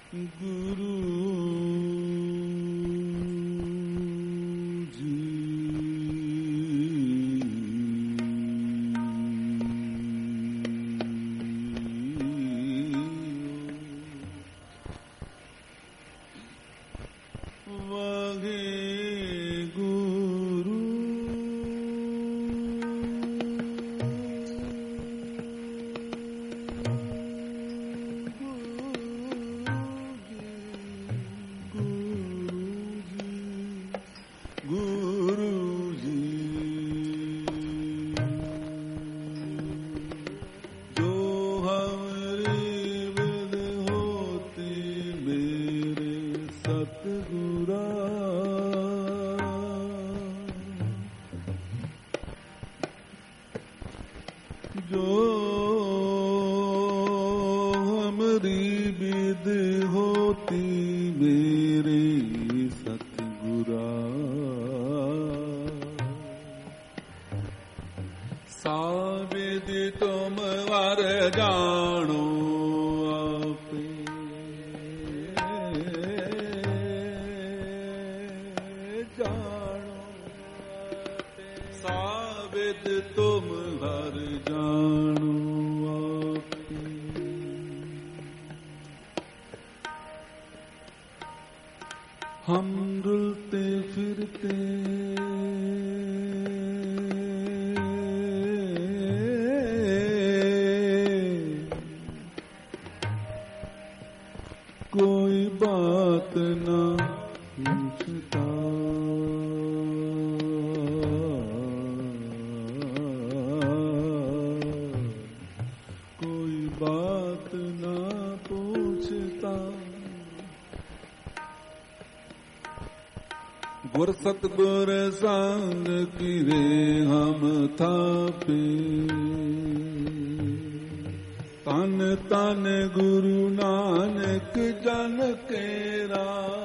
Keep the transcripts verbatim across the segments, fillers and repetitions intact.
ਗੁਰੂ ਗੁਰ ਸਤਿਗੁਰ ਸੰਗ ਕੀਰੇ ਹਮ ਥਾਪੇ, ਤਨ ਤਨ ਗੁਰੂ ਨਾਨਕ ਜਨ ਕੇਰਾ।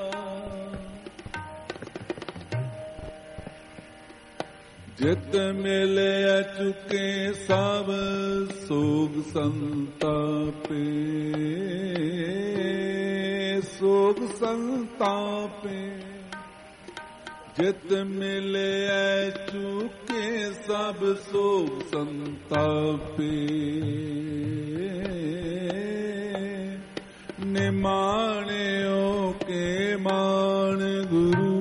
ਜਿਤ ਮਿਲਿਆ ਚੁਕੇ ਸਭ ਸੋਗ ਸੰਤਾਪੇ, ਸੋਗ ਸੰਤਾਪੇ। ਜਿਤ ਮਿਲਿਆ ਚੁਕੇ ਸਭ ਸੋਗ ਸੰਤਾਪੇ, ਨਿਮਾਣਿਓ ਕੇ ਮਾਣ ਗੁਰੂ,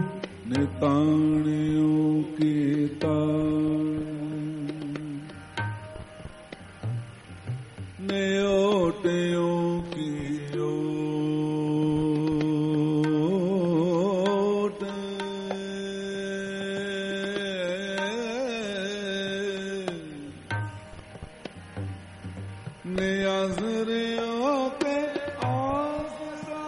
ਨਿਤਾਣਿਓ ਕੇ ਤਾਣ। ਨਿਓਟਿਓ ਕੀ ਓਟ, ਨਿਆਜ਼ਰਿਓ ਕੇ ਆਸਰਾ।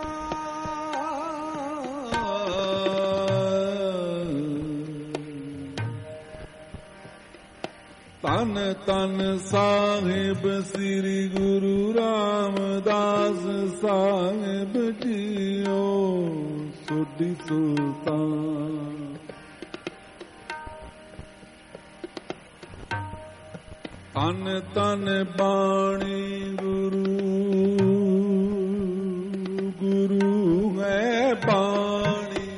ਤਨ ਤਨ ਸਾਹਿਬ ਸ੍ਰੀ ਗੁਰੂ ਰਾਮਦਾਸ ਸਾਹਿਬ ਜੀਓ, ਸੋਢੀ ਸੁਲਤਾਨ। ਤਨ ਤਨ ਬਾਣੀ ਗੁਰੂ, ਗੁਰੂ ਹੈ ਬਾਣੀ।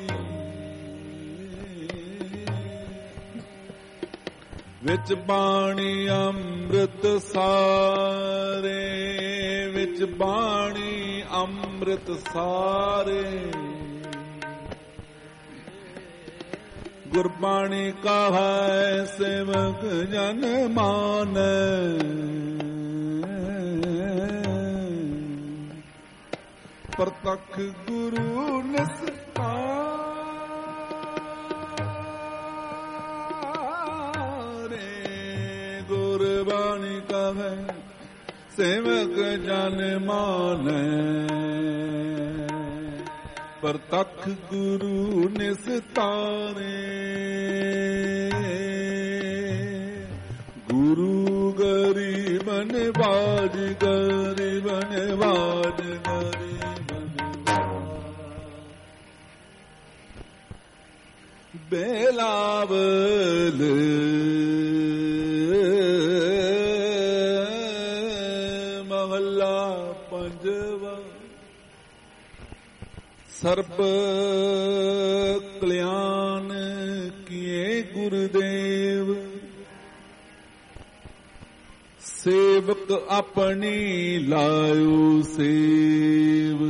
ਵਿੱਚ ਬਾਣੀ ਅੰਮ੍ਰਿਤ ਸਾਰੇ, ਵਿੱਚ ਬਾਣੀ ਅੰਮ੍ਰਿਤ ਸਾਰੇ। ਗੁਰਬਾਣੀ ਕਹੈ ਸੇਵਕ ਜਨ ਮਾਨੈ, ਪ੍ਰਤੱਖ ਗੁਰੂ ਨਿਸਤਾਰੇ। ਗੁਰਬਾਣੀ ਕਹੈ ਸੇਵਕ ਜਨ ਮਾਨੈ, ਪ੍ਰਤੱਖ ਗੁਰੂ ਨਿਸਤਾਰੇ। ਗੁਰੂ ਗਰੀਬਨ ਨਿਵਾਜ, ਗਰੀਬਨ ਨਿਵਾਜ, ਗਰੀਬਨ ਨਿਵਾਜ। ਬੇਲਾਵਲ ਮਹੱਲਾ ਪੰਜਵਾ। ਸਰਬ ਕਲਿਆਣ ਕੀਏ ਗੁਰਦੇਵ, ਸੇਵਕ ਆਪਣੀ ਲਾਇਓ ਸੇਵ।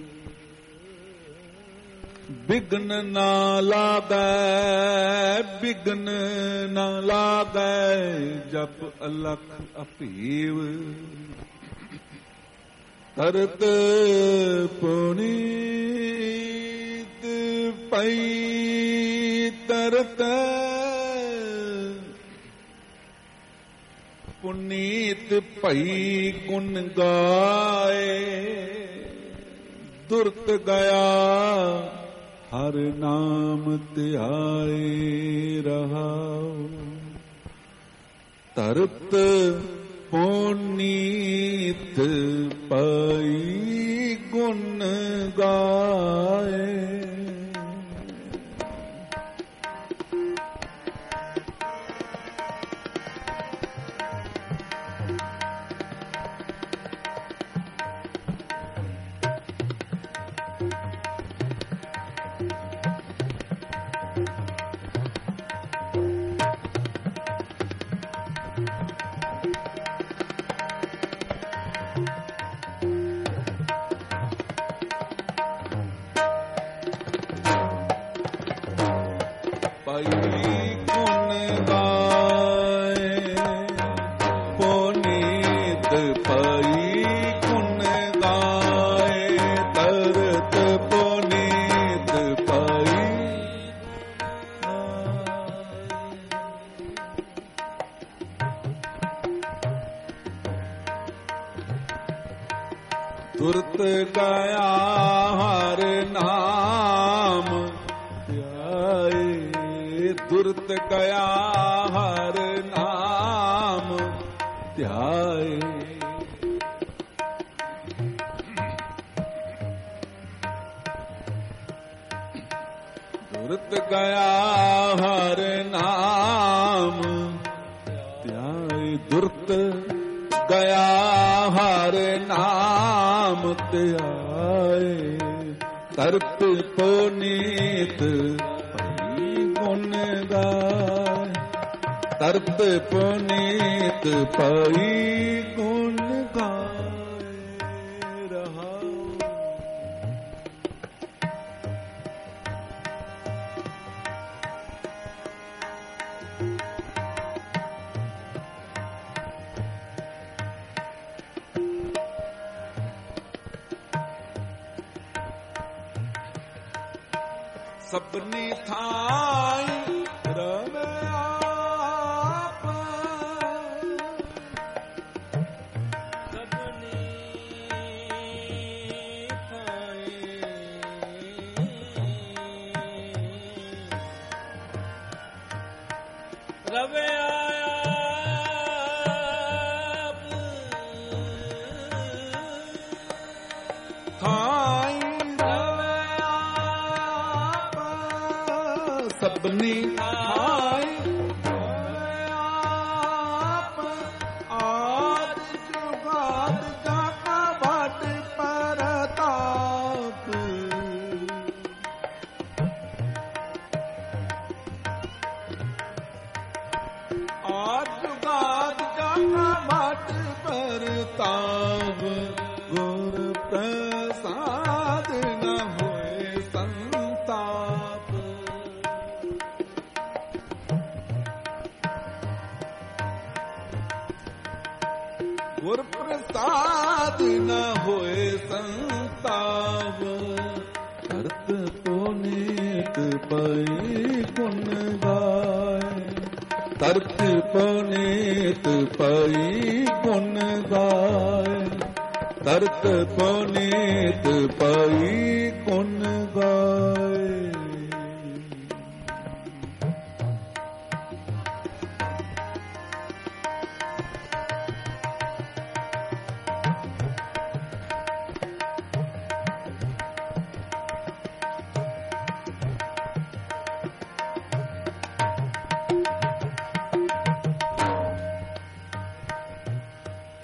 ਬਿਗਨ ਨਾ ਲਾਗੈ, ਬਿਗਨ ਨਾ ਲਾਗੈ, ਜਪ ਅਲਖ ਅਭੀਵ। ਤਰਤ ਪੁਨੀਤ ਪਈ ਤਰਤ, ਪੁਨੀਤ ਭਈ ਗੁਣ ਗਾਏ। ਦੁਰਤ ਗਿਆ ਹਰ ਨਾਮ ਧਿਆਏ ਰਹਾਉ। ਤਰਤ ਪੁਨੀਤ ਪਈ ਗੁਣ ਗਾਏ। ਦੁਰਤ ਗਿਆ ਹਰ ਨਾਮ ਧਿਆਏ। ਦੁਰਤ ਗਿਆ ਹਰ ਨਾਮ ਧਿਆਏ। ਦੁਰਤ ਗਿਆ ਹਰ ਨਾਮ ਧਿਆਏ। ਦੁਰਤ ਗਿਆ ਹਰ ਨਾਮ ਧਿਆਏ। ਤਰਤ ਪੁਨੀਤ ਭਈ ਗੁਣ ਗਾਏ। ਤਰਤ ਪੁਨੀਤ ਭਈ ਗੁਣ ਗਾਏ ਰਹਾਉ। ਸਭਨੀ ਥਾਈ ਰਵੇ ਆਪ। ਸਭਨੀ ਥਾਈ ਰਵੇ ਆਪ। ਥਾਈ ਸਭਨੀ ਥਾਈ ਆਪ। ਆਦ ਜੁਗਾਦ ਜਾਕਾ ਭਟ ਪਰਤਾਪ। ਆਦ ਜੁਗਾਦ ਜਾਕਾ ਭਟ ਪਰਤਾਪ। ਗੁਰ ਪ੍ਰਸਾਦ ਨ ਹੋਏ ਸੰਤਾਪ। ਗੁਰ ਪ੍ਰਸਾਦ ਨ ਹੋਏ ਸੰਤਾਪ। ਤਰਤ ਪੁਨੀਤ ਪਈ ਗੁਣ ਗਾਏ। ਤਰਤ ਪੁਨੀਤ ਪਈ ਗੁਣ ਗਾਏ। ਤਰਤ ਪੁਨੀਤ ਪਈ ਗੁਣ ਗਾਏ।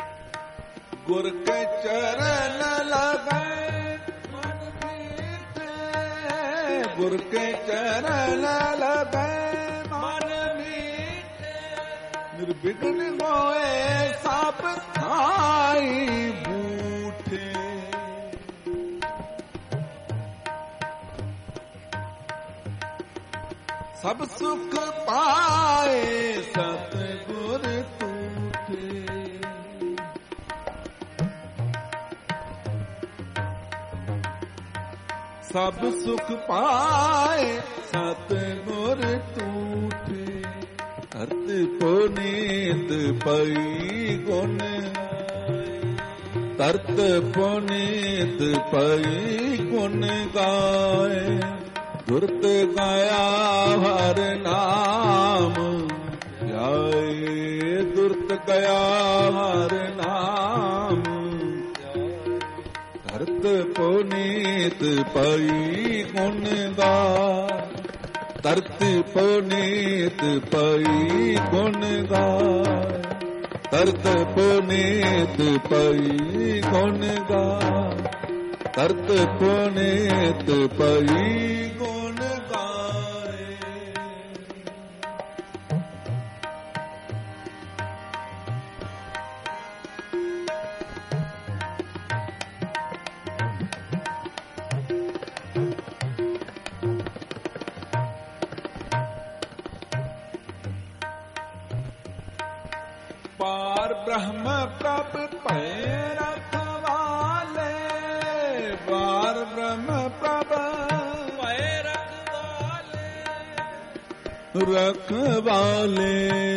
ਗੁਰ ਕੇ ਚਰਨ ਲਗੈ ਮਨ ਮੀਤ गुर के चरण लगे मन मीठे, निर्विघ्न होए सब खाई बूठे। सब सुख पाए सतगुर तूठे। सब सुख पाए सतगुर तूठे। करत पुनीत पई गुण, तरत पुनीत पई गुण गाए। दुरत गाया हर नाम ध्याए, दुरत गया हर नाम। तरत पुनीत पई गुण गाए, तरत पुनीत पई गुण गाए। तरत पुनीत पई गुण गाए, तरत पुनीत पई गुण गाए। पार ब्रह्म प्रभ भय रखवाले, पार ब्रह्म प्रभ भय रखवाले, रखवाले।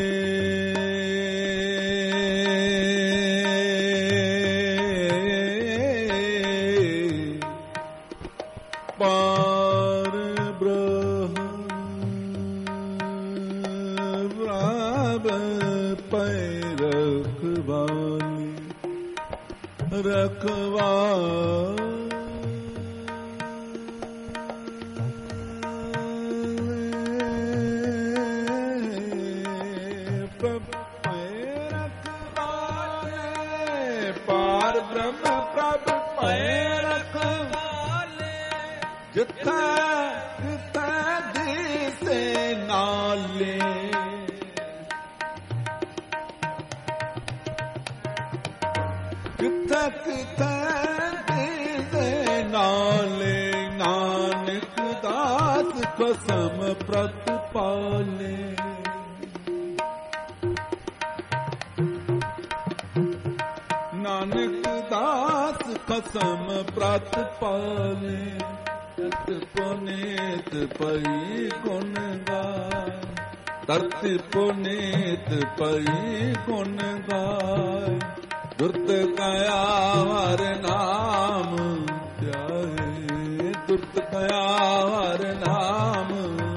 पार ब्रह्म प्रभ भय रखवाले, रखवाले। पार ब्रह्म प्रभ भय रखवाले, जिथा जिथा दिसे नाले। किथे किथे दिसे नाले, नानक दास कसम प्रतिपाले। नानक दास कसम प्रतिपाले। तरत पुनीत पई गुण गाए, तरत पुनीत पई गुण गाए। दुरत गया हर नाम ध्याए, दुरत गया हर नाम।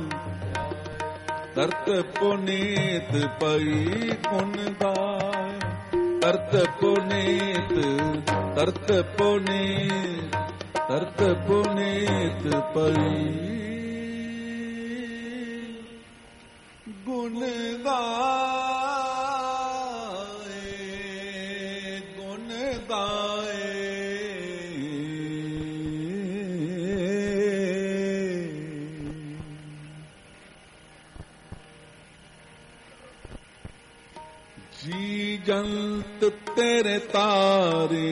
तरत पुनीत पई गुण गाए, तरत पुनीत, तरत पुनीत, तरत पुनीत पई गुण गाए, गुण गाए। जी जंत तेरे तारे,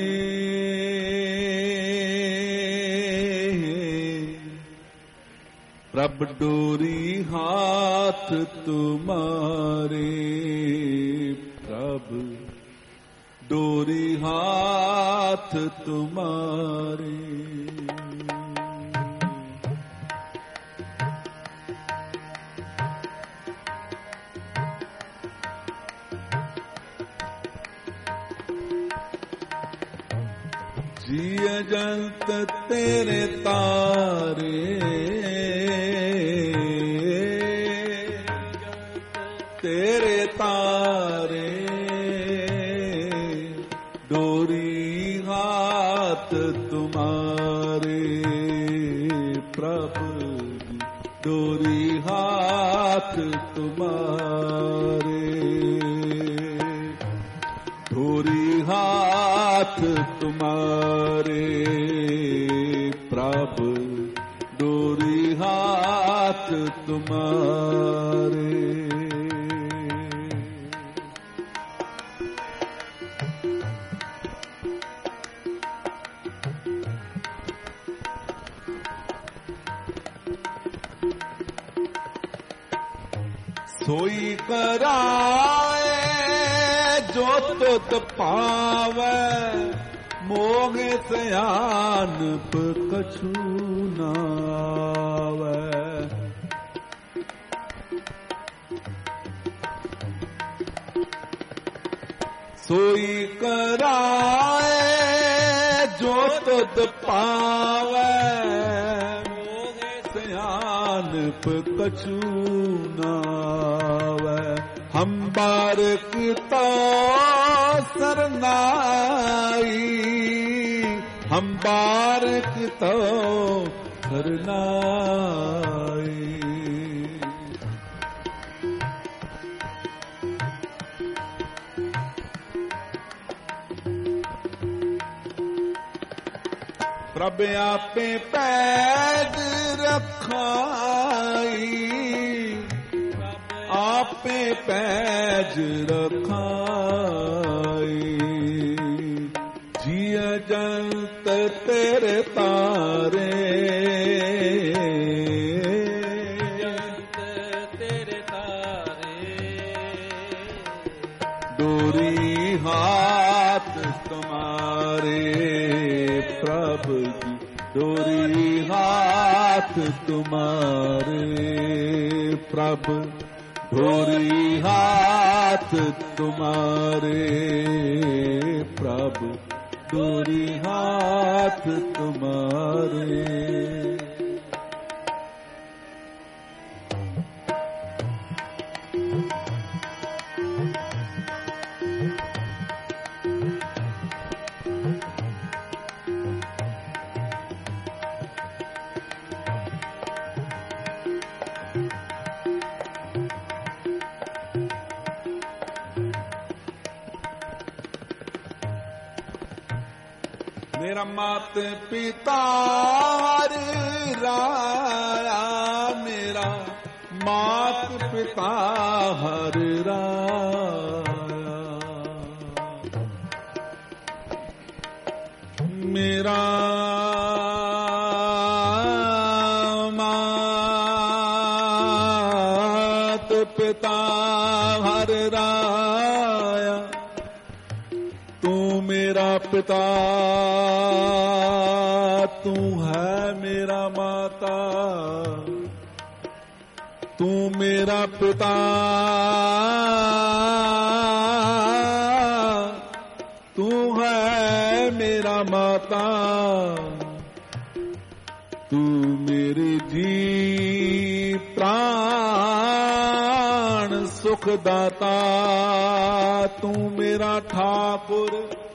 प्रभ डोरी हाथ तुम्हारे। प्रभ डोरी हाथ तुम्हारे। जी जंत तेरे तारे, तेरे तारे। डोरी हाथ तुम्हारे। प्रभु डोरी हाथ तुम्हारे। डोरी हाथ तुम्हारे। प्रभु डोरी हाथ तुम्हारे। सोई कराए जो तुत पावै, मोह सयानप कछु न आवै। सोई कराए जो तुत पावै, सयानप कछु न आवै। हम बारक तो सरनाई, हम बारक तो सरनाई। प्रभ आपे पैद रखाई, आपे पैज रखाई। जिय जंत तेरे तारे, जंत तेरे तारे। डोरी हाथ तुम्हारे प्रभु जी, डोरी हाथ तुम्हारे प्रभु। डोरी हाथ तुम्हारे प्रभु, डोरी हाथ तुम्हारे। मेरा मात पिता हर राया, मेरा मात पिता हर राया। मेरा मात पिता हर राया, तू मेरा पिता, तू है मेरा माता। तू मेरा पिता, तू है मेरा माता। तू मेरे जी प्राण सुखदाता। तू मेरा ठाकुर,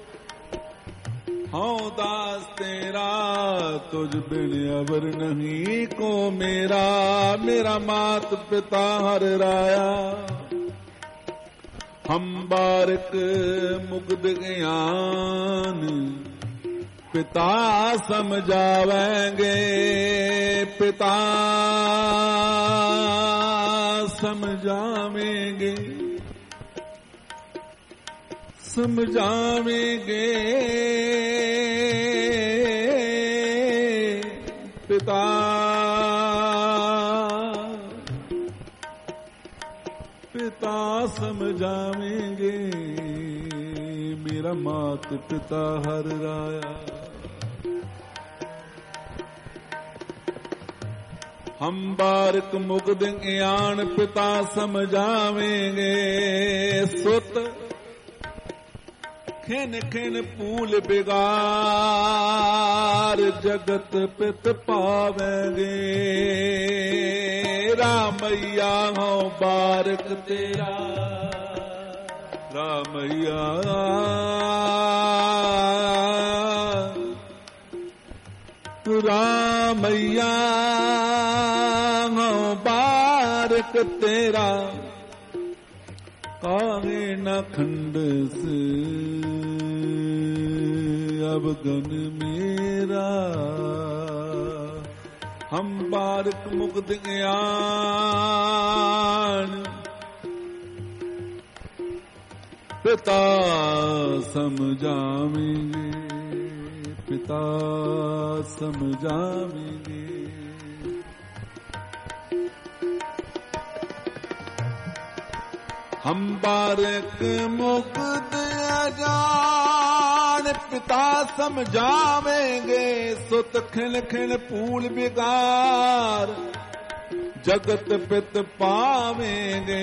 हूँ दास तेरा, तुझ बिन अवर नहीं को मेरा। मेरा मात पिता हर राया, हम बारक मुग्ध ज्ञान पिता समझावेंगे। पिता समझावेंगे, समझावेंगे पिता। पिता समझावेंगे, मेरा मात पिता हर राया। हम बारक मुग्ध ज्ञान पिता समझावेंगे। सुत खिन खिन फूल बिगार, जगत पित पावेंगे। रामैया हो बारक तेरा, रामैया रामैया हो बारक तेरा। काहे न खंडस अवगन मेरा, ਹਮ ਬਾਰਕ ਮੁਕਤ ਗਿਆਨ ਪਿਤਾ ਸਮਝਾਵੇਂਗੇ, ਪਿਤਾ ਸਮਝਾਵੇਂਗੇ। ਹਮ ਬਾਰਕ ਮੁਕਤ ਅਜਾਨ ਪਿਤਾ ਸਮਝਾਵੇਂਗੇ, ਸੁਤ ਖਿਲ ਖਿਲ ਭੂਲ ਬਿਗਾਰ ਜਗਤ ਪਿਤ ਪਾਵੇਂਗੇ।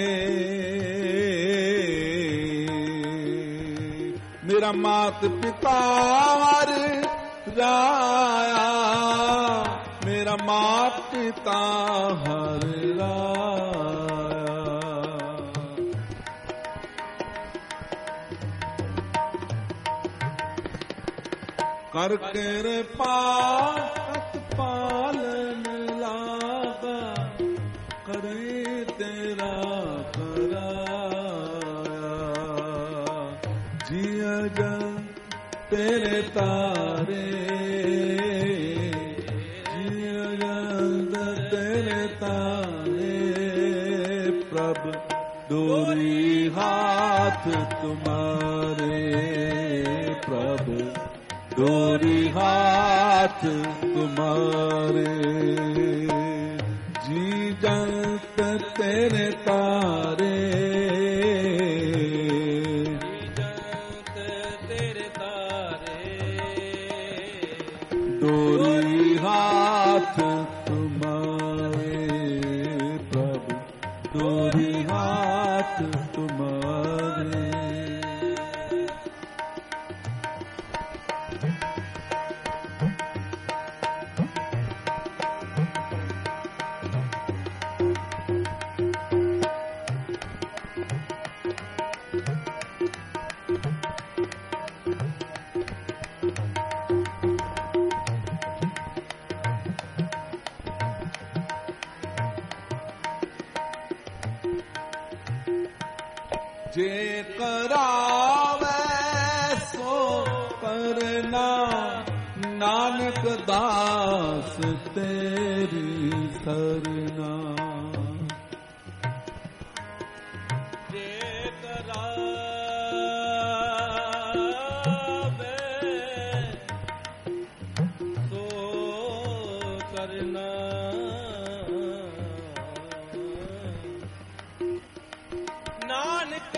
ਮੇਰਾ ਮਾਤ ਪਿਤਾ ਹਰ ਰਾਇਆ, ਮੇਰਾ ਮਾਤ ਪਿਤਾ ਹਰ ਰਾਇਆ। ਕਰ ਕਿਰਪਾ ਸਤ ਪਾਲਨ ਲਾਗਾ, ਕਰੇ ਤੇਰਾ ਕਰਾਇਆ। ਜੀਅ ਜਨ ਤੇਰੇ ਤਾਰੇ, ਜੀਅ ਜਨ ਤੇਰੇ ਤਾਰੇ। ਪ੍ਰਭ ਡੋਰੀ ਹਾਥ ਤੁਮਾਰੇ, ਪ੍ਰਭ डोरी हाथ तुम्हारे। जी जंत तेरे तारे, जी जंत तेरे तारे। डोरी हाथ तुम्हारे, प्रभु डोरी हाथ तुम्हारे। जे करावे सो करना, नानक दास तेरी सरना। जे करावे सो करना, नानक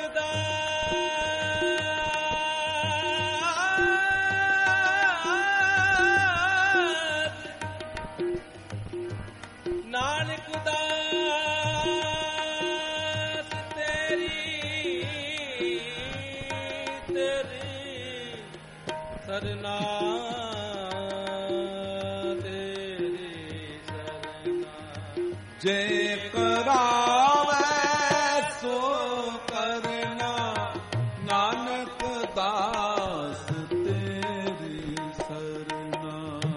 नानक दास तेरी तेरी सरना, तेरी सरना। जे करावे सो करना, नानक दास तेरी सरना।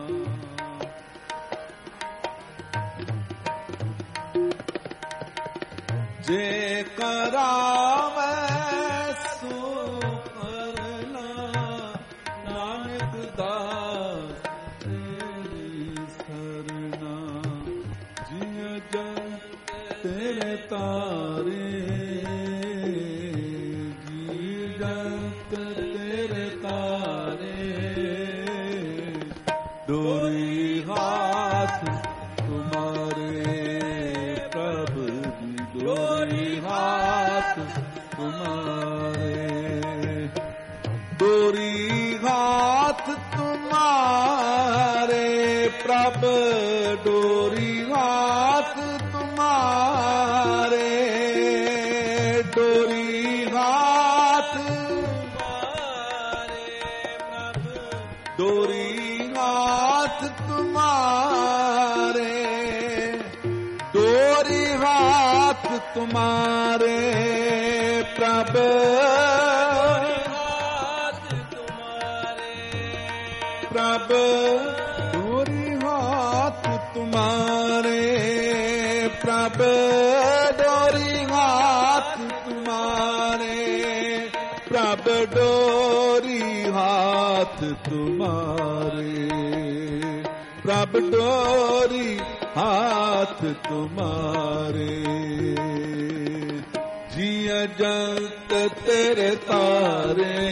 जे करावे सो करना, नानक दास तेरी सरना। जिय जन तेरे तारे, जी जंत तेरे तारे। डोरी हाथ तुम्हारे, प्रभु डोरी हाथ तुम्हारे। डोरी हाथ तुम्हारे, प्रभु डोरी हाथ तुम्हारे। डोरी हाथ तुम्हारे, प्रभु डोरी हाथ तुम्हारे। डोरी हाथ तुम्हारे, प्रभु हाथ तुम्हारे। प्रभु डोरी हाथ तुम्हारे, प्रभु डोरी हाथ तुम्हारे। प्रभु डोरी हाथ तुम्हारे। ਪ੍ਰਭ ਡੋਰੀ ਹਾਥ ਤੁਮਾਰੇ। ਜੀਅ ਜੰਤ ਤੇਰੇ ਤਾਰੇ,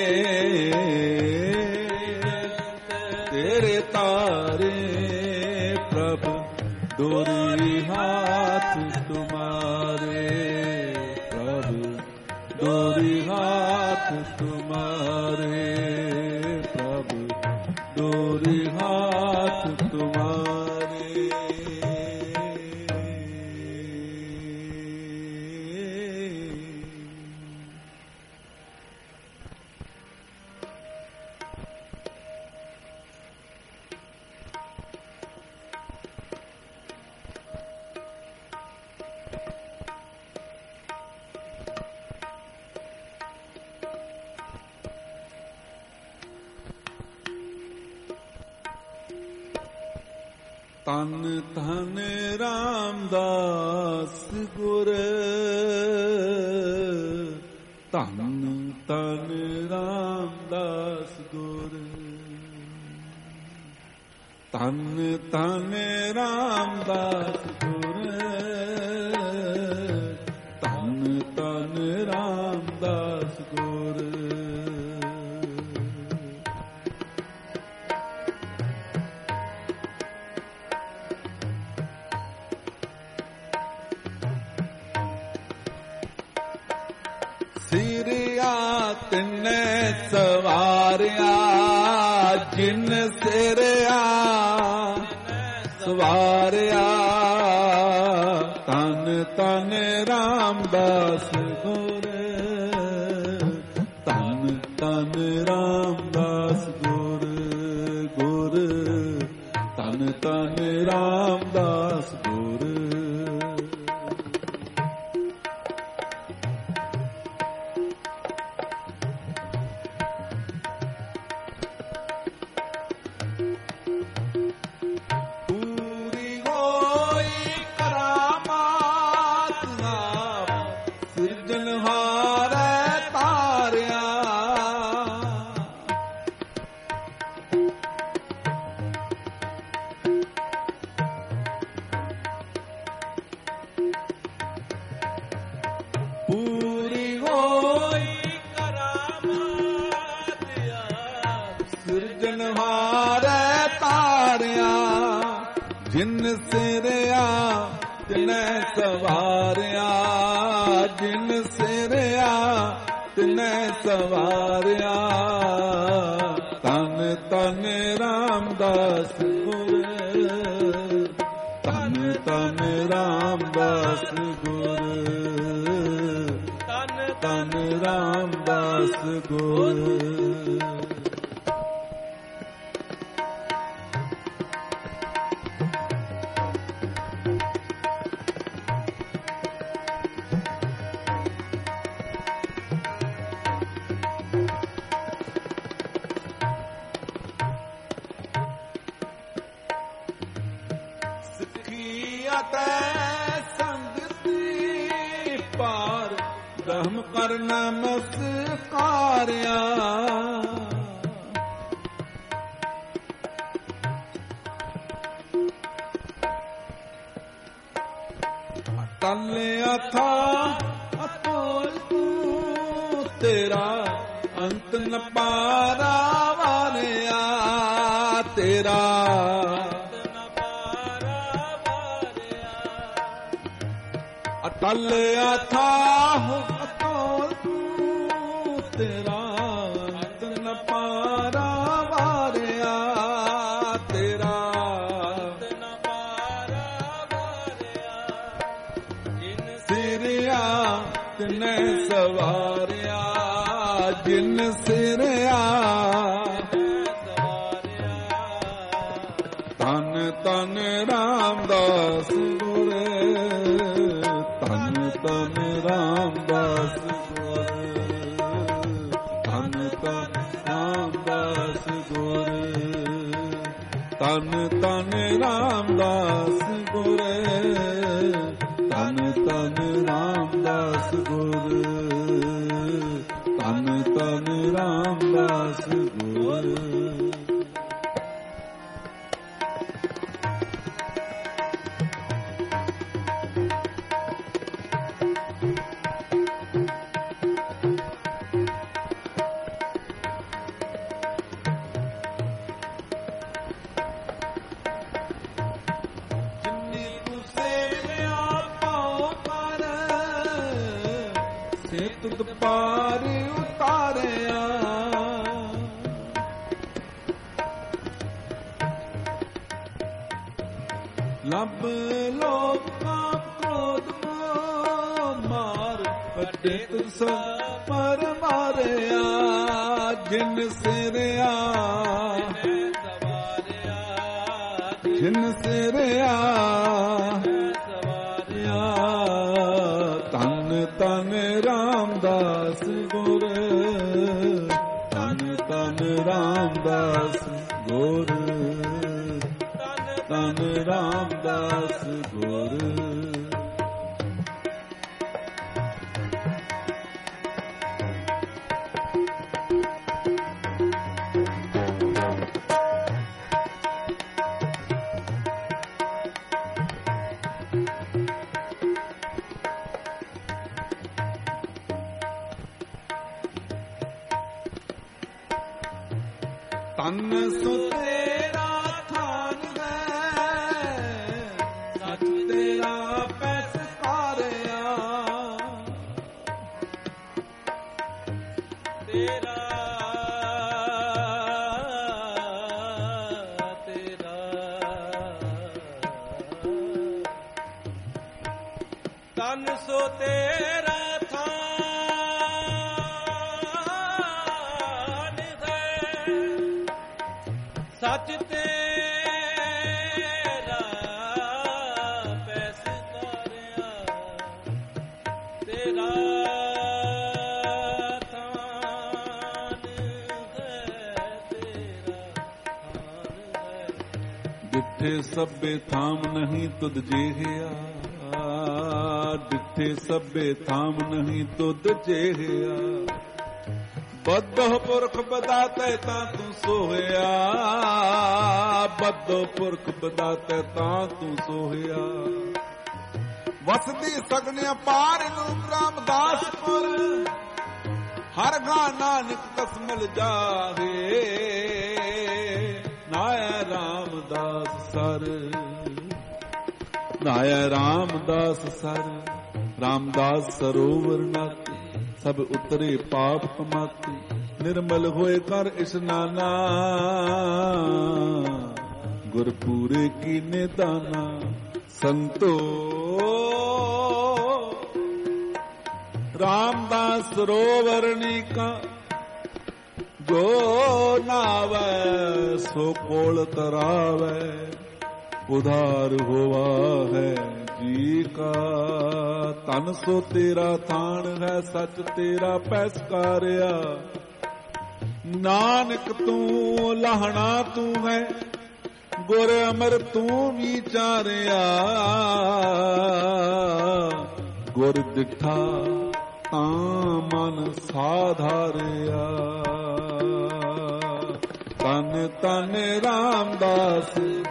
ਤੇਰੇ ਤਾਰੇ ਪ੍ਰਭ ਡੋਰੀ ਹਾਥ ਤੁਮਾਰੇ, ਪ੍ਰਭ ਡੋਰੀ ਹਾਥ ਤੁਮਾਰੇ, ਪ੍ਰਭ ਡੋਰੀ ਹਾਥ ਤੁਮਾਰੇ। ਤਨ ਧਨ ਰਾਮਦਾਸ ਗੁਰ, ਧਨ ਧਨ ਰਾਮਦਾਸ ਗੁਰ, ਧਨ ਧਨ ਰਾਮਦਾਸ ਗੁਰ, ਧਨ ਧਨ ਰਾਮਦਾਸ ਗੁਰ। ਸਿਰਿਆ ਤਿਨੇ ਸਵਾਰਿਆ, ਜਿਨ ਸਿਰਿਆ ਸਵਾਰਿਆ, ਧਨ ਧਨ ਰਾਮਦਾਸ ਗੁਰ, ਧਨ ਧਨ ਰਾਮਦਾਸ ਗੁਰ, ਗੁਰ ਧਨ ਧਨ ਰਾਮਦਾਸ ਗੁਰ। ਪੂਰੀ ਹੋਈ ਕਰਾਮਾਤ ਸਿਰਜਣਹਾਰੇ ਤਾਰਿਆ, ਜਿਨ ਸਿਰਿਆ ਤਿਨੈ ਸਵਾਰਿਆ, ਜਿਨ ਸਿਰਿਆ ਤਿਨੈ ਸਵਾਰਿਆ, ਧਨ ਧਨ ਰਾਮਦਾਸ ਗੁਰ, ਧਨ ਧਨ ਰਾਮਦਾਸ ਗੁਰ, ਧਨ ਰਾਮਦਾਸ ਗੁਰ। ਸਿੱਖੀ ਅਤੇ ਸੰਗਤੀ ਪਾਰ ਬ੍ਰਹਮ ਕਰ ਨਮਸਕਾਰਿਆ, ਤਲਿਆ ਥਾ ਅਤੋਲ ਤੂੰ, ਤੇਰਾ ਅੰਤ ਨ ਪਾਰਾ ਵਾਰਿਆ, ਤੇਰਾ ਅਟਲਿਆ ਥਾ ਅਤੋਲ ਤੂੰ, ਤੇਰਾ ਅੰਤ ਨ ਪਾਰਾ ਵਾਰਿਆ, ਤੇਰਾ ਅੰਤ ਨ ਪਾਰਾ ਵਾਰਿਆ, ਜਿਨ ਸਿਰਿਆ ਤਿਨੈ ਸਵਾਰਿਆ, ਜਿਨ ਸਿਰਿਆ ਧਨ ਧਨ ਰਾਮਦਾਸ ਗੁਰ, ਧਨ ਧਨ ਰਾਮਦਾਸ ਗੁਰ, ਧਨ ਧਨ ਰਾਮਦਾਸ ਗੁਰ, ਧਨ ਧਨ ਰਾਮਦਾਸ ਗੁਰ, ਧਨ ਧਨ ਰਾਮਦਾਸ ਗੁਰ, ਧਨ ਧਨ ਰਾਮਦਾਸ ਗੁਰ। ਤੇ ਤੁਧ ਪਾਰ ਉਤਾਰਿਆ। ਲੱਭ ਲੋਕਾਂ ਕ੍ਰੋਧ ਮਾਰ ਕੱਢੇ ਤੁਧ ਸਭ ਪਰ ਮਾਰਿਆ। ਜਿਨ ਸਿਰਿਆ ਜਿਨ ਸਿਰਿਆ ਸਵਾਰਿਆ। ਧੰਨ ਧੰਨ ਰਾਮਦਾਸ ਗੁਰ, ਧੰਨ ਧੰਨ ਰਾਮਦਾਸ ਗੁਰ, ਧੰਨ ਰਾਮਦਾਸ ਗੁਰ। ਤਨ ਸੋ ਤੇਰਾ ਥਾਨ ਹੈ, ਸੱਚ ਤੇਰਾ ਪੈਸ ਸਾਰਿਆ। ਤੇਰਾ ਤੇਰਾ ਤਨ ਸੋ ਤੇਰਾ ਸੱਚ ਤੇਰਾ ਪੈਸ ਤਾਰਿਆ। ਤੇਰਾ ਥਾਨ ਹੈ, ਤੇਰਾ ਥਾਨ ਹੈ। ਜਿੱਥੇ ਸਭੇ ਥਾਮ ਨਹੀਂ ਤੁਧ ਜਿਹਿਆ, ਜਿੱਥੇ ਸਭੇ ਥਾਮ ਨਹੀਂ ਤੁਧ ਜਿਹਿਆ। ਬੱਧੋ ਪੁਰਖ ਬਦਾਤੇ ਤਾਂ ਤੂੰ ਸੋਹਿਆ, ਬੱਧੋ ਪੁਰਖ ਬਦਾਤੇ ਤਾਂ ਤੂੰ ਸੋਹਿਆ। ਵਸਦੀ ਸਗਨੇ ਪਾਰ ਨੂੰ ਰਾਮਦਾਸਪੁਰ, ਹਰ ਗਾ ਨਾਨਕ ਕਸਮਲ ਜਾਹੇ। ਨਾਇ ਰਾਮਦਾਸ ਸਰ, ਨਾਇ ਰਾਮਦਾਸ ਸਰ। ਰਾਮਦਾਸ ਸਰੋਵਰ ਨਾਤੇ ਸਭ ਉਤਰੇ ਪਾਪ ਕਮਾਤੇ। ਨਿਰਮਲ ਹੋਏ ਕਰ ਇਸ਼ਨਾਨਾ, ਗੁਰ ਪੂਰੇ ਕੀਨੇ ਦਾਨਾ। ਸੰਤੋ ਰਾਮਦਾਸ ਸਰੋਵਰਣੀ ਕਾ, ਜੋ ਨਾਵੈ ਸੋ ਕੋਲ ਤਰਾਵੈ। ਉਧਾਰ ਹੋਵਾ ਹੈ ਜੀ ਕਾ, ਤਨ ਸੋ ਤੇਰਾ ਥਾਨ ਹੈ, ਸੱਚ ਤੇਰਾ ਪੈਸਕਾਰਿਆ। ਨਾਨਕ ਤੂੰ ਲਾਹਣਾ ਤੂੰ ਹੈ, ਗੁਰ ਅਮਰ ਤੂੰ ਵਿਚਾਰਿਆ। ਗੁਰ ਦਿਠਾ ਤਾਂ ਮਨ ਸਾਧਾਰਿਆ। ਤਨ ਤਨ ਰਾਮਦਾਸ,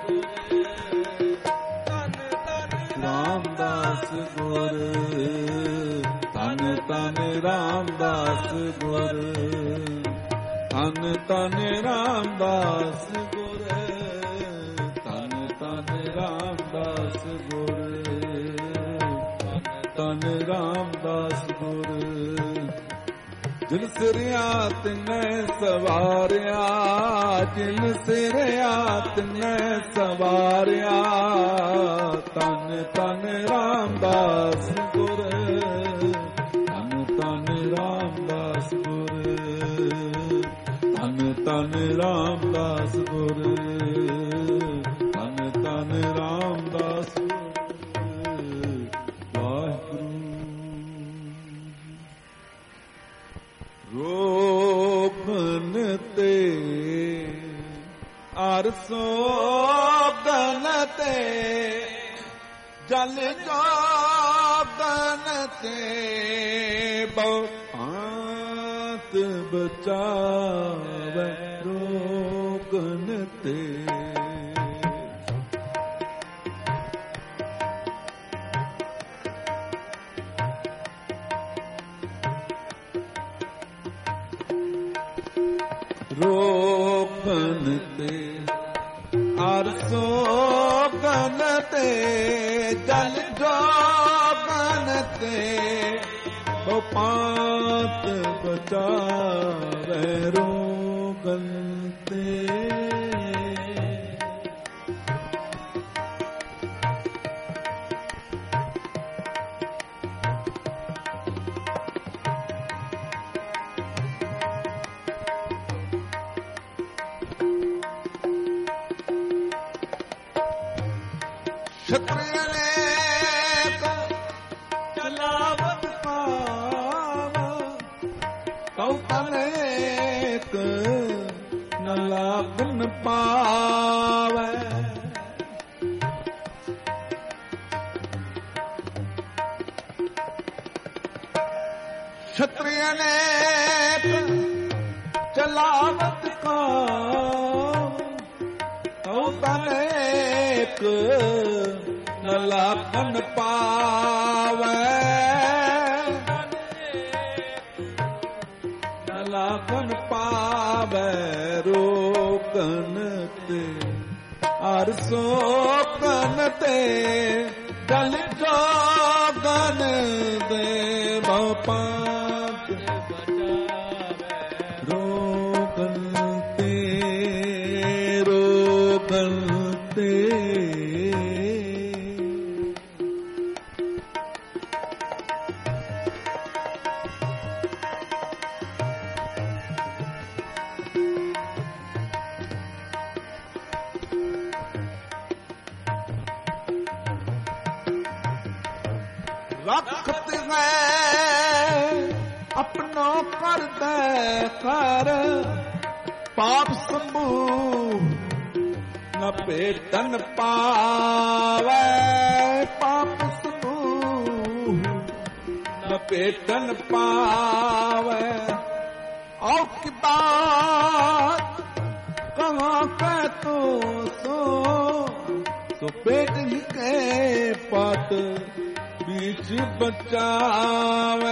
ਰਾਮਦਾਸ ਗੁਰ, ਤਨ ਤਨ ਰਾਮਦਾਸ ਗੁਰ, ਤਨ ਤਨ ਰਾਮਦਾਸ ਗੁਰ, ਤਨ ਤਨ ਰਾਮਦਾਸ ਗੁਰ, ਤਨ ਰਾਮਦਾਸ ਗੁਰ। ਜਿਨ ਸਿਰਿਆ ਤਿਨੈ ਸਵਾਰਿਆ, ਜਿਨ ਸਿਰਿਆ ਤਿਨੈ ਸਵਾਰਿਆ। ਤਨ ਤਨ ਰਾਮਦਾਸ ਗੁਰ, ਤਨ ਤਨ ਰਾਮਦਾਸ ਗੁਰ, ਤਨ ਤਨ ਰਾਮਦਾਸ ਗੁਰ, ਤਨ ਤਨ ਰਾਮਦਾਸ ਗੁਰ। ਰੋਪਨ ਤੇ ਅਰਸੋ ਗਨ ਤੇ, ਜਲ ਜੋਗਨ ਤੇ। ਬਹੁ ਬਚਾਵੇ ਰੋਗਨ ਤੇ। ਰੋਗਨ ਤੇ ਅਰ ਸੋਗਨ ਤੇ, ਜਲ ਜੋਗਨ ਤੇ। ਬਹੁ ਪਾਤ ਬਚਾਵੈ ਰੋਗਨ ਤੇ। ਛਤਰੀਆਂ ਨੇ ਚਲਾਵਤ ਪਾਵ ਕਉ ਅਨੇਕ ਨ ਲਾਗਨ ਪਾਵੈ। ਛਤਰੀਆਂ ਨੇ ਚਲਾਵਤ ਕਾਵ ਕਉ ਅਨੇਕ ਨ ਲਾਗਨ ਪਾਵੈ। ਨ ਲਾਗਨ ਪਾਵੈ ਰੋਕਨ ਤੇ ਅਰ ਸੋਕਨ ਤੇ ਜਲ ਜੋਗਨ ਦੇ ਬਹੁ ਪਾਤ ਰੋਕਨ ਤੇ ਰੋਕਨ ਤੇ। ਰਖਤ ਹੈ ਆਪਣੋ ਕਰਦਾ ਕਰ ਪਾਪ ਸੰਭੂ ਨ ਭੇਟਨ ਪਾਵੈ। ਪਾਪ ਸੰਭੂ ਨ ਭੇਟਨ ਪਾਵੈ। ਔ ਕੀ ਬਾਤ ਕਹਾਂ ਕੈ ਤੋ ਸੋ ਸੋ ਪੇਟ ਨਿਕੇ ਪਟ बीच बचावे।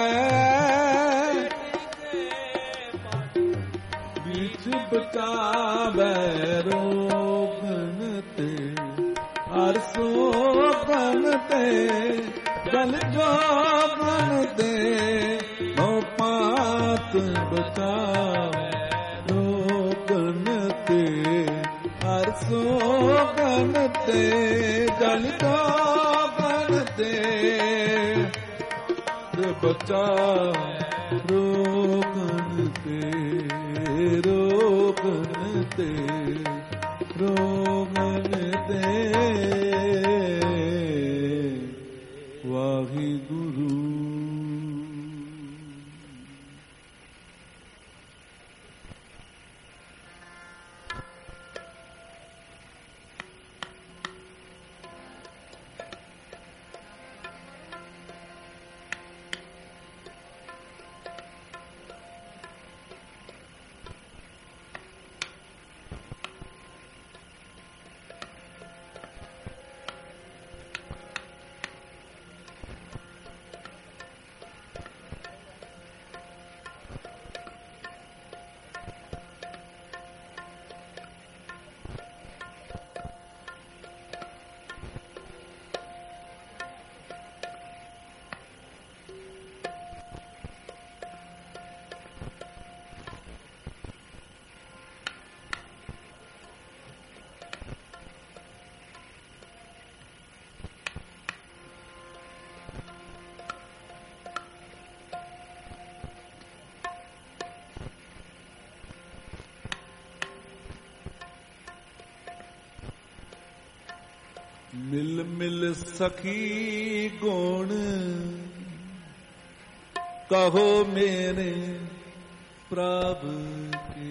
बीच बचावे रोगन ते हर सोगन ते जल जोगन दे नौ पात बचावे रोगन ते हर सोगन ते जल जोगन दे बचा रोगन ते रोगन ते रोगन ते। वाहिगुरु मिल मिल सखी गुण कहो मेरे प्रभु के।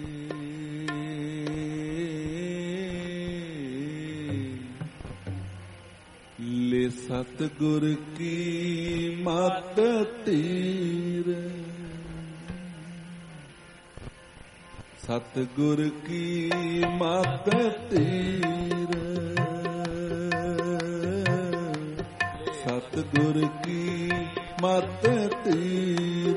ले सतगुर की मत तीर सतगुर की मत तीर सतगुर की मत तीर।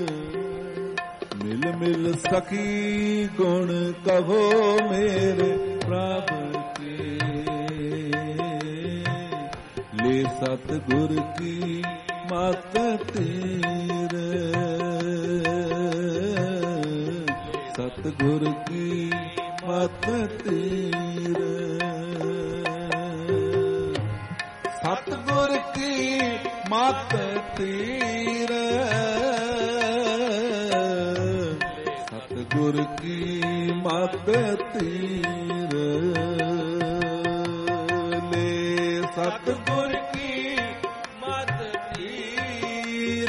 मिल मिल सखी गुण कहो मेरे प्रभु के। ले सतगुर की ਮਤ ਤੀਰ ਸਤਿਗੁਰ ਕੀ ਮਤ ਤੀਰ ਸਤਿਗੁਰ ਕੀ ਮਤ ਤੀਰ ਸਤਿਗੁਰ ਕੀ ਮਤ ਤੀਰ ਲੈ ਸਤਿਗੁਰ ਕੀ ਮਤ ਤੀਰ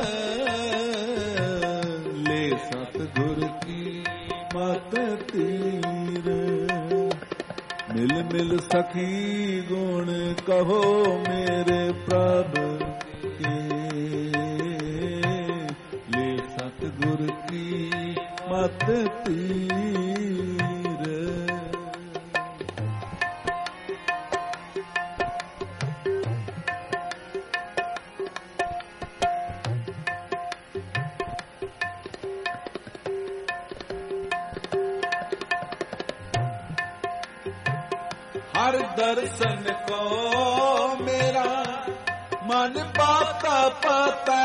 ਲੈ ਸਤਿਗੁਰ ਕੀ ਮਤ ਤੀਰ ਮਿਲ ਮਿਲ ਸਖੀ ਗੁਣ ਕਹੋ ਮੇਰੇ ਪ੍ਰਭ ਕੇ ਲੈ ਸਤਿਗੁਰ ਕੀ ਮਤ ਤੀਰ ਹਰ ਦਰਸ਼ਨ ਕੋ ਮੇਰਾ ਮਨ ਪਾਤਾ ਪਤਾ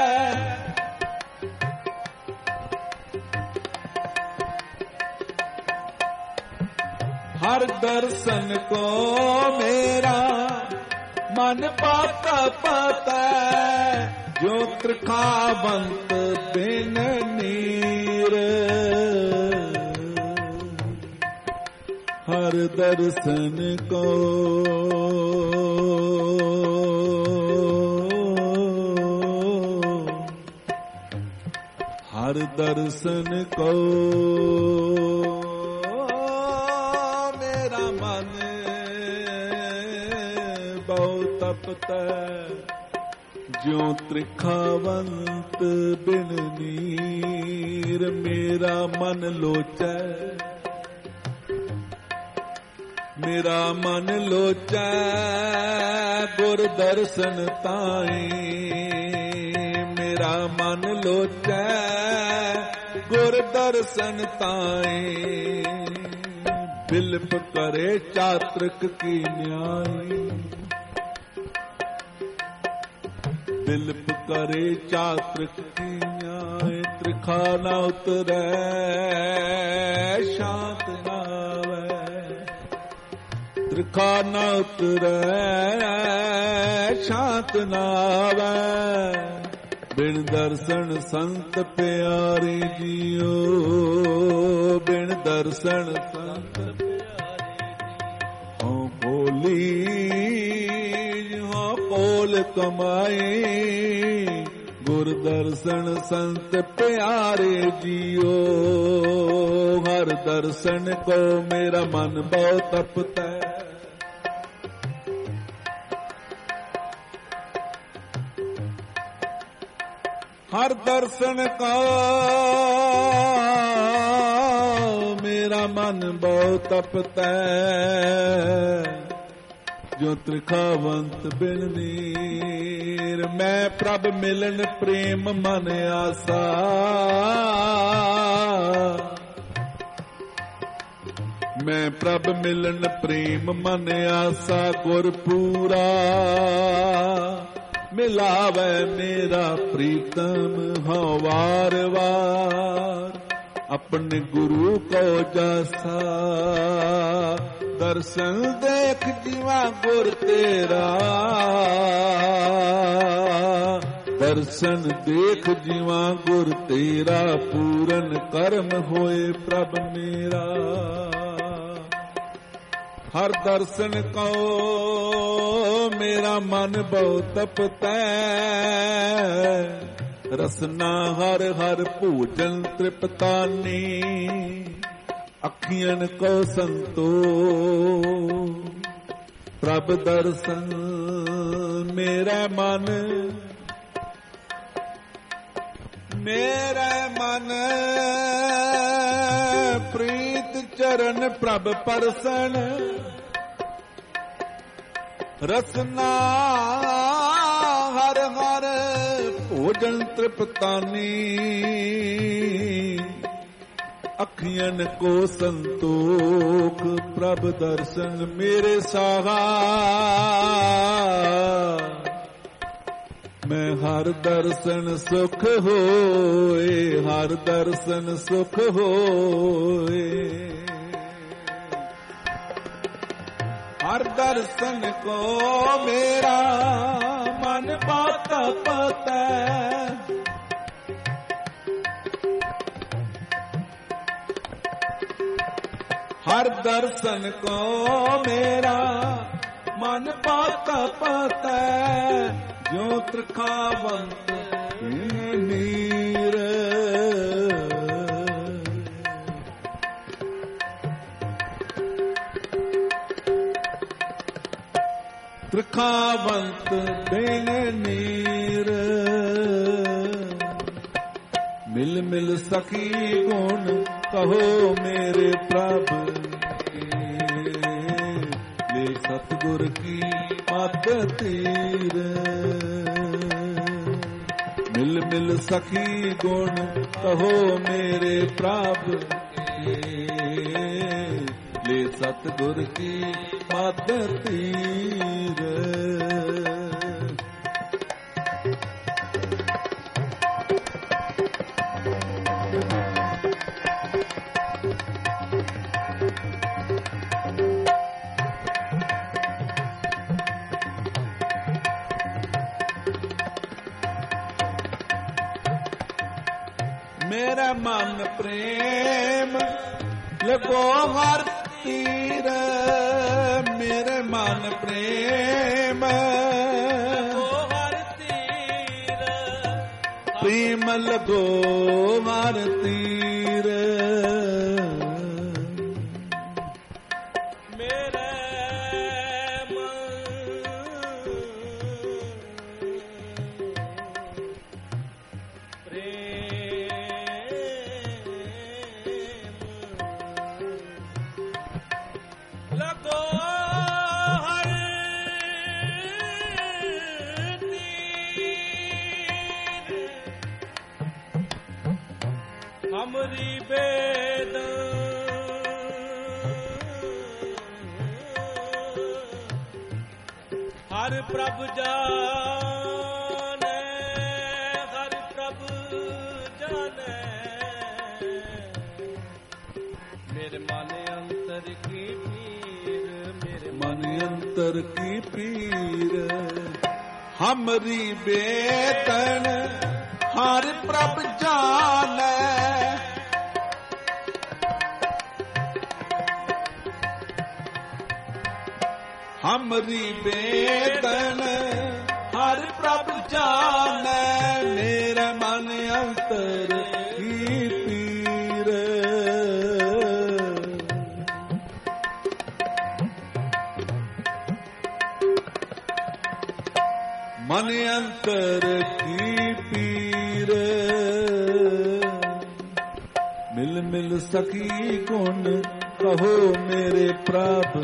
ਹਰ ਦਰਸ਼ਨ ਕੋ ਮੇਰਾ ਮਨ ਪਾਤਾ ਪਤਾ ਜੋ ਤ੍ਰਿਖਾਵੰਤ ਬਿਨ ਨੀਰ ਹਰ ਦਰਸ਼ਨ ਕੋ ਹਰ ਦਰਸ਼ਨ ਕੋ ਮੇਰਾ ਮਨ ਬਹੁ ਤਪਤੈ ਜਿਉ ਤ੍ਰਿਖਾਵੰਤ ਬਿਨ ਨੀਰ ਮੇਰਾ ਮਨ ਲੋਚੈ ਮੇਰਾ ਮਨ ਲੋਚੈ ਗੁਰ ਦਰਸ਼ਨ ਤਾਈ ਮੇਰਾ ਮਨ ਲੋਚੈ ਗੁਰ ਦਰਸ਼ਨ ਤਾਈ ਬਿਲਪ ਕਰੇ ਚਾਤ੍ਰਿਕ ਕੀ ਨਿਆਈ ਬਿਲਪ ਕਰੇ ਚਾਤ੍ਰਿਕ ਕੀ ਨਿਆਈ ਤ੍ਰਿਖਾ ਨਾ ਉਤਰੈ ਸ਼ਾਂਤ ਨਾ ਤ੍ਰਿਖਾ ਨਾ ਉਤਰੈ ਸ਼ਾਂਤ ਨਾ ਆਵੈ ਬਿਨ ਦਰਸ਼ਨ ਸੰਤ ਪਿਆਰੇ ਜੀਓ ਬਿਨ ਦਰਸ਼ਨ ਸੰਤ ਹਉ ਬੋਲੀ ਹਉ ਕੋਲ ਕਮਾਈ ਗੁਰ ਦਰਸ਼ਨ ਸੰਤ ਪਿਆਰੇ ਜੀਓ ਹਰ ਦਰਸ਼ਨ ਕੋ ਮੇਰਾ ਮਨ ਬਹੁ ਤਪਤੈ ਹਰ ਦਰਸ਼ਨ ਕੋ ਮੇਰਾ ਮਨ ਬਹੁ ਤਪਤੈ ਜੋ ਤ੍ਰਿਖਾਵੰਤ ਬਿਨ ਨੀਰ ਮੈਂ ਪ੍ਰਭ ਮਿਲਨ ਪ੍ਰੇਮ ਮਨ ਆਸਾ ਮੈਂ ਪ੍ਰਭ ਮਿਲਨ ਪ੍ਰੇਮ ਮਨ ਆਸਾ ਗੁਰ ਪੂਰਾ ਮਿਲਾਵੇ ਮੇਰਾ ਪ੍ਰੀਤਮ ਹਉ ਵਾਰ ਵਾਰ ਆਪਣੇ ਗੁਰੂ ਕੋ ਜਸਾ ਦਰਸ਼ਨ ਦੇਖ ਜੀਵਾ ਗੁਰ ਤੇਰਾ ਦਰਸ਼ਨ ਦੇਖ ਜੀਵਾ ਗੁਰ ਤੇਰਾ ਪੂਰਨ ਕਰਮ ਹੋਏ ਪ੍ਰਭ ਮੇਰਾ ਹਰ ਦਰਸ਼ਨ ਕਉ ਮੇਰਾ ਮਨ ਬਹੁ ਤਪਤੈ ਰਸਨਾ ਹਰ ਹਰ ਭੋਜਨ ਤ੍ਰਿਪਤਾਨੀ ਅੱਖੀਆਂ ਕੋ ਸੰਤੋ ਪ੍ਰਭ ਦਰਸ਼ਨ ਮੇਰਾ ਮਨ ਮੇਰਾ ਮਨ ਪ੍ਰੀਤ ਚਰਨ ਪ੍ਰਭ ਪਰਸਨ ਰਸਨਾ ਹਰ ਹਰ ਭੋਜਨ ਤ੍ਰਿਪਤਾਨੀ ਅੱਖੀਆਂ ਕੋ ਸੰਤੋਖ ਪ੍ਰਭ ਦਰਸ਼ਨ ਮੇਰੇ ਸਾਹਾ ਮੈਂ ਹਰ ਦਰਸ਼ਨ ਸੁਖ ਹੋਏ, ਹਰ ਦਰਸ਼ਨ ਸੁਖ ਹੋਏ। ਹਰ ਦਰਸ਼ਨ ਕੋ ਮੇਰਾ ਮਨ ਪਾਤ ਪਤੈ, ਹਰ ਦਰਸ਼ਨ ਕੋ ਮੇਰਾ ਮਨ ਪਾਤ ਪਤੈ। ਜੋ ਤ੍ਰਿਖਾਵੰਤ ਨੀਰ, ਤ੍ਰਿਖਾਵੰਤ ਬਿਨ ਨੀਰ। ਮਿਲ ਮਿਲ ਸਖੀ ਗੁਣ ਕਹੋ ਮੇਰੇ ਪ੍ਰਭ, ਲੈ ਸਤਿਗੁਰ ਕੀ ਮਤ ਤੀਰ। ਮਿਲ ਮਿਲ ਸਖੀ ਗੁਣ ਕਹੋ ਮੇਰੇ ਪ੍ਰਭ, ਲੈ ਸਤਿਗੁਰ ਕੀ ਮਤ ਤੀਰ। ਮੇਰਾ ਮਨ ਪ੍ਰੇਮ ਲਗੋ ਹਰ ਤੀਰ, ਮੇਰੇ ਮਨ ਪ੍ਰੇਮ ਲਗੋ ਹਰ ਤੀਰ, ਪ੍ਰੇਮ ਲਗੋ ਹਰ ਤੀਰ। ਮੇਰੇ ਹਮਰੀ ਬੇਦ ਹਰ ਪ੍ਰਭ ਜਾਣੈ, ਹਰ ਪ੍ਰਭ ਜਾਣੈ। ਮੇਰੇ ਮਨ ਅੰਤਰ ਕੀ ਪੀਰ, ਮੇਰੇ ਮਨ ਅੰਤਰ ਕੀ ਪੀਰ। ਹਮਰੀ ਬੇਦਨ ਹਰ ਪ੍ਰਭ ਜਾਣੈ, ਹਮਰੀ ਬੇਦਨ ਹਰ ਪ੍ਰਭ ਜਾਣੈ। ਮੇਰੇ ਮਨ ਅੰਤਰ ਕੀ ਪੀਰ। ਮਨ ਅੰਤਰ ਕੀ ਪੀਰ। ਮਿਲ ਮਿਲ ਸਖੀ ਗੁਣ ਕਹੋ ਮੇਰੇ ਪ੍ਰਭ,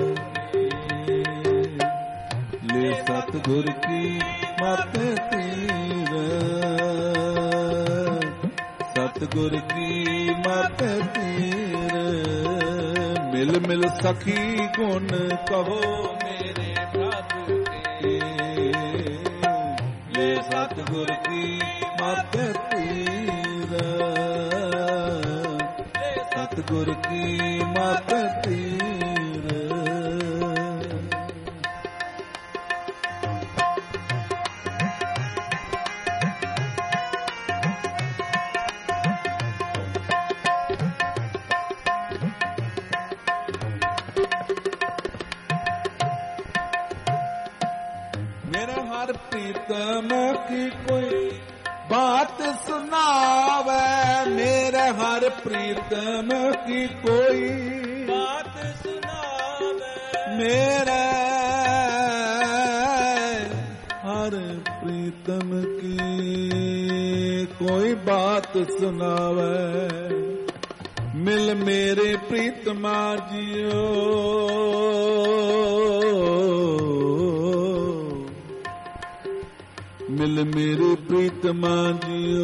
ਲੈ ਸਤਿਗੁਰ ਕੀ ਮਤ ਤੀਰ। ਸਤਿਗੁਰ ਕੀ ਮਤ ਤੀਰ। ਮਿਲ ਮਿਲ ਸਖੀ ਗੁਣ ਕਹੋ ਮੇਰੇ ਪ੍ਰਭ ਕੇ, ਲੈ ਸਤਿਗੁਰ ਕੀ ਮਤ ਤੀਰ। ਸਤਿਗੁਰ ਕੀ ਮਤ ਤੀਰ। प्रीतम की कोई बात सुनावे, मेरे हर प्रीतम की कोई बात सुनावे। मेरे हर प्रीतम की कोई बात सुनावे। मिल मेरे प्रीतमा जियो, मिल मेरे प्रीतमा जियो।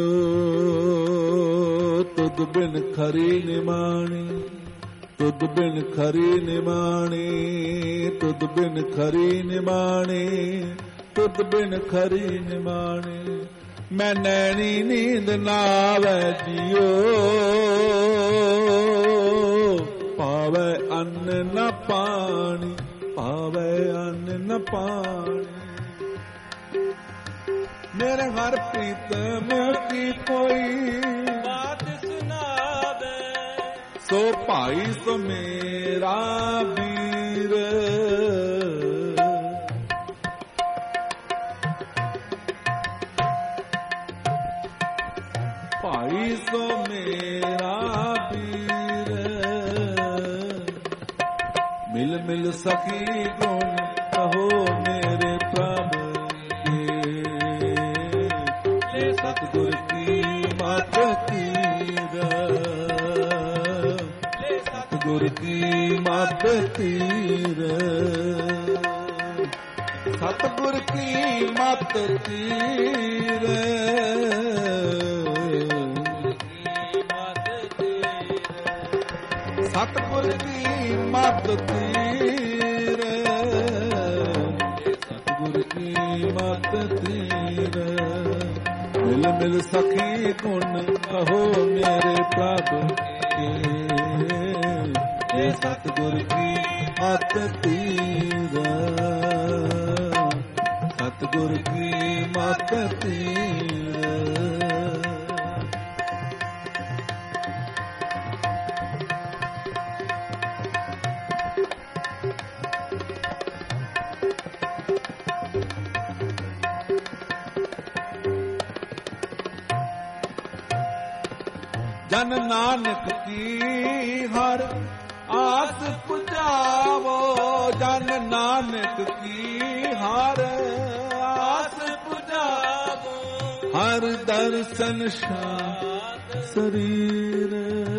तुद बिन खरी निमाणी, तुद बिन खरी निमाणी, तुद बिन खरी निमाणी। ਤੁਧ ਬਿਨ ਖਰੀ ਨਿਮਾਣੀ। ਮੈਂ ਨੈਣੀ ਨੀਂਦ ਨਾ ਆਵੈ ਜੀਓ, ਪਾਵੈ ਅੰਨ ਨ ਪਾਣੀ, ਪਾਵੈ ਅੰਨ ਨ ਪਾਣੀ। ਮੇਰੇ ਹਰ ਪ੍ਰੀਤਮ ਕੀ ਕੋਈ ਬਾਤ ਸੁਣਾਵੇ, ਸੋ ਭਾਈ ਸੋ ਮੇਰਾ ਵੀਰ। ਭਾਈ ਸੋ ਮੇਰਾ ਵੀਰ, ਮਿਲ ਮਿਲ ਸਖੀ ਗੁਣ ਕਹੋ ਮੇਰੇ ਪ੍ਰਭ ਕੇ। ਲੈ ਸਤਿਗੁਰ ਕੀ ਮਤ ਤੀਰ, ਲੈ ਸਤਿਗੁਰ ਕੀ ਮਤ ਤੀਰ, ਸਤਿਗੁਰ ਕੀ ਮਤ ਤੀਰ। ਸਤਿਗੁਰ ਕੀ ਮਤ ਤੀਰ, ਸਤਿਗੁਰ ਕੀ ਮਤ ਤੀਰ। ਮਿਲ ਮਿਲ ਸਖੀ ਗੁਣ ਕਹੋ ਮੇਰੇ ਪ੍ਰਭ ਕੇ। ਇਹ ਸਤਿਗੁਰ ਕੀ ਮਤ ਤੀਰ, ਸਤਿਗੁਰ ਕੀ ਮਤ ਤੀਰ। ਜਨ ਨਾਨਕ ਕੀ ਹਰ ਆਸ ਪੁਜਾਵੋ, ਜਨ ਨਾਨਕ ਕੀ ਹਰ ਆਸ ਪੁਜਾਵੋ। ਹਰ ਦਰਸ਼ਨ ਸ਼ਾਂਤ ਸਰੀਰ,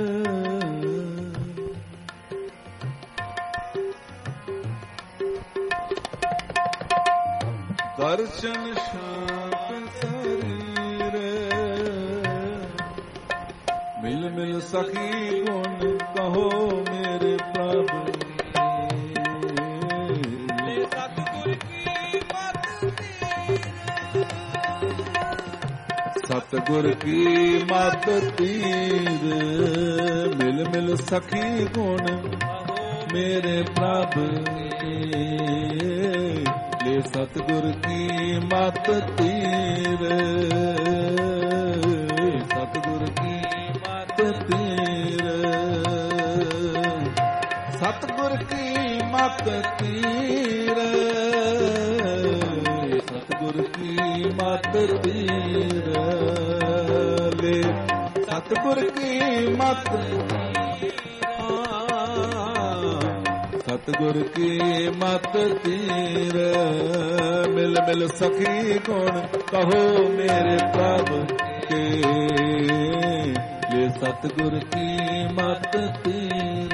ਦਰਸ਼ਨ ਸ਼ਾਂਤ ਸਰੀਰ। ਮਿਲ ਮਿਲ ਸਖੀ ਗੁਣ ਕਹੋ ਮੇਰੇ ਪ੍ਰਭ ਲੈ ਸਤਿਗੁਰ ਕੀ ਮਤ ਤੀਰ, ਸਤਿਗੁਰ ਕੀ ਮਤ ਤੀਰ। ਮਿਲ ਮਿਲ ਸਖੀ ਗੁਣ ਮੇਰੇ ਪ੍ਰਭ ਲੈ ਸਤਿਗੁਰ ਕੀ ਮਤ ਤੀਰ, ਸਤਿਗੁਰ ਕੀ ਤੀਰ। ਸਤਿਗੁਰ ਕੀ ਮਤ ਤੀਰ, ਸਤਿਗੁਰ ਕੀ ਮਤ ਤੀਰ। ਲੈ ਸਤਿਗੁਰ ਕੀ ਮਤ, ਸਤਿਗੁਰ ਕੀ ਮਤ ਤੀਰ। ਮਿਲ ਮਿਲ ਸਖੀ ਗੁਣ ਕਹੋ ਮੇਰੇ ਪ੍ਰਭ ਕੇ। ਲੈ ਸਤਿਗੁਰ ਕੀ ਮਤ ਤੀਰ,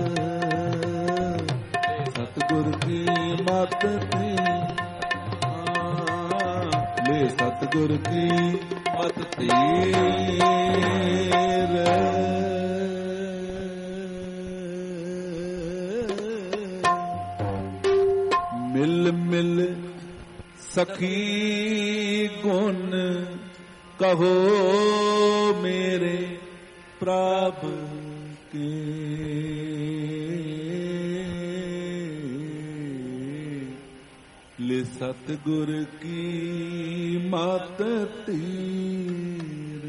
ਸਤਿਗੁਰ ਕੀ ਮਤ ਤੀਰ। ਲੈ ਸਤਿਗੁਰ ਕੀ ਮਤ ਤੀਰ। ਮਿਲ ਮਿਲ ਸਖੀ ਗੁਣ ਕਹੋ ਮੇਰੇ ਪ੍ਰਭ ਕੇ। ਲੈ ਸਤਿਗੁਰ ਕੀ ਮਤ ਤੀਰ।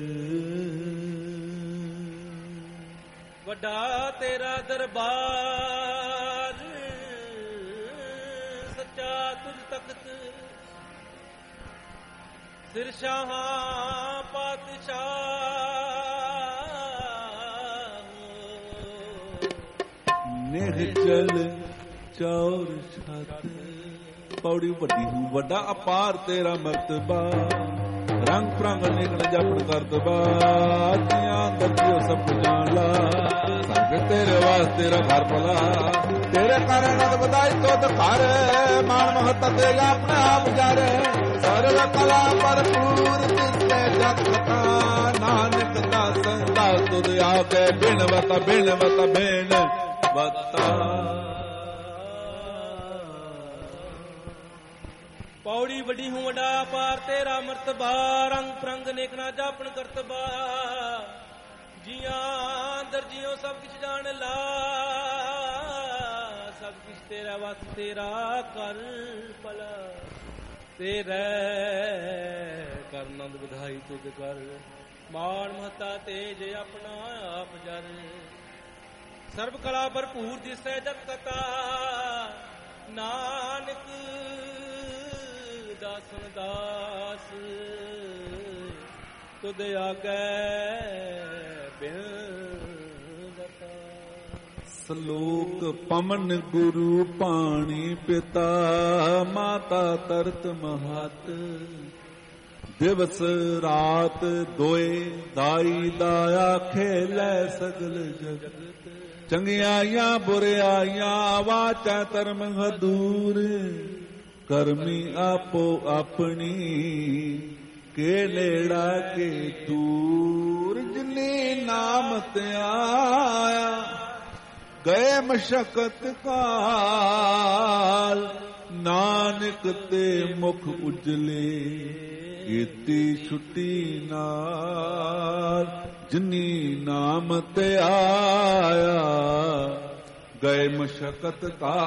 ਵੱਡਾ ਤੇਰਾ ਦਰਬਾਰ, ਸੱਚਾ ਤੁਝ ਤਖਤ। ਸਿਰ ਸ਼ਾਹਾਂ ਪਾਤਸ਼ਾਹ, ਨਿਹਚਲ ਚੌਰ ਛਤ। ਪੌੜੀ ਵੱਡੀ ਹੂੰ ਵੱਡਾ ਅਪਾਰ ਤੇਰਾ ਮਰਤਬਾ। ਰੰਗ ਪ੍ਰੰਗ ਨਿਕਲ ਜਪਨ ਕਰਤਬਾ। ਆਤਿਆਂ ਦਰਜਿਓ ਸਭ ਜਾਣ ਲਾ। ਸੰਗ ਤੇਰੇ ਵਾਸਤੇ ਰਾ ਘਰ ਭਲਾ। ਤੇਰੇ ਕਾਰਨ ਨਦ ਬਦਾਈ ਤੋਤ ਘਰ। ਮਾਨ ਮਹਤ ਤੇਗਾ ਆਪਣੇ ਆਪ ਜਾਰੇ। ਸਰਵ ਕਲਾ ਭਰਪੂਰ ਤਿਸਤੇ ਜਗ ਕਥਾ। ਨਾਨਕ ਦਾਸ ਦਾਸ ਤੁਧ ਆਕੇ ਬਿਨ ਵਤ ਬਿਨ ਵਤ ਬਿਨ ਵਤਾ। ਪੌੜੀ ਵੱਡੀ ਹੂੰ ਵੱਡਾ ਪਾਰ ਤੇਰਾ ਮਰਤਬਾ ਰੰਗ ਪ੍ਰੰਗ ਨੇਕ ਨਾ ਜਾਪਣ ਕਰਤਬਾ ਜੀਆਂ ਅੰਦਰ ਜਿਉ ਸਭ ਕੁਛ ਜਾਣ ਲਾ ਸਭ ਕੁਛ ਤੇਰਾ ਵਸ ਤੇਰਾ ਕਰ ਭਲਾ ਤੇਰੇ ਕਰ ਨੰਦ ਵਧਾਈ ਤੁਧ ਕਰ ਮਾਣ ਮਹਤਾ ਤੇਜ ਆਪਣਾ ਆਪ ਜਰ ਸਰਬ ਕਲਾ ਭਰਪੂਰ ਦਿਸੈ ਜਤ ਕਤਾ ਨਾਨਕ ਦਾਸਨ ਦਾਸ ਤੁਧ ਆਗੈ ਬਿਨ ਬਤਾ। ਸ਼ਲੋਕ ਪਵਨ ਗੁਰੂ ਪਾਣੀ ਪਿਤਾ ਮਾਤਾ ਤਰਤ ਮਹਤ ਦਿਵਸ ਰਾਤ ਦੋਏ ਦਾਈ ਦਾਇਆ ਖੇਲੇ ਸਗਲ ਜਗਤ ਚੰਗਿਆਈਆਂ ਬੁਰਿਆਈਆਂ ਵਾਚੈ ਧਰਮ ਹਦੂਰ ਕਰਮੀ ਆਪੋ ਆਪਣੀ ਕੇ ਨੇੜਾ ਕੇ ਦੂਰ ਜਿਨੇ ਨਾਮ ਧਿਆਇਆ ਗਏ ਮਸ਼ਕਤ ਕਾਲ ਨਾਨਕ ਤੇ ਮੁਖ ਉਜਲੇ ਕੀਤੀ ਛੁੱਟੀ ਨਾਲ ਜਿਨੀ ਨਾਮ ਧਿਆਇਆ ਗਏ ਮਸ਼ਕਤ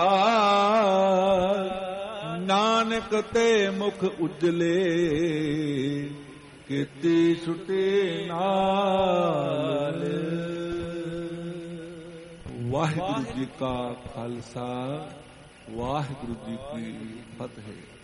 ਕਾਲ ਨਾਨਕ ਤੇ ਮੁਖ ਉਜਲੇ ਕੀਤੀ ਛੁੱਟੀ ਨਾਲ। ਵਾਹਿਗੁਰੂ ਜੀ ਕਾ ਖਾਲਸਾ ਵਾਹਿਗੁਰੂ ਜੀ ਕੀ ਫਤਿਹ।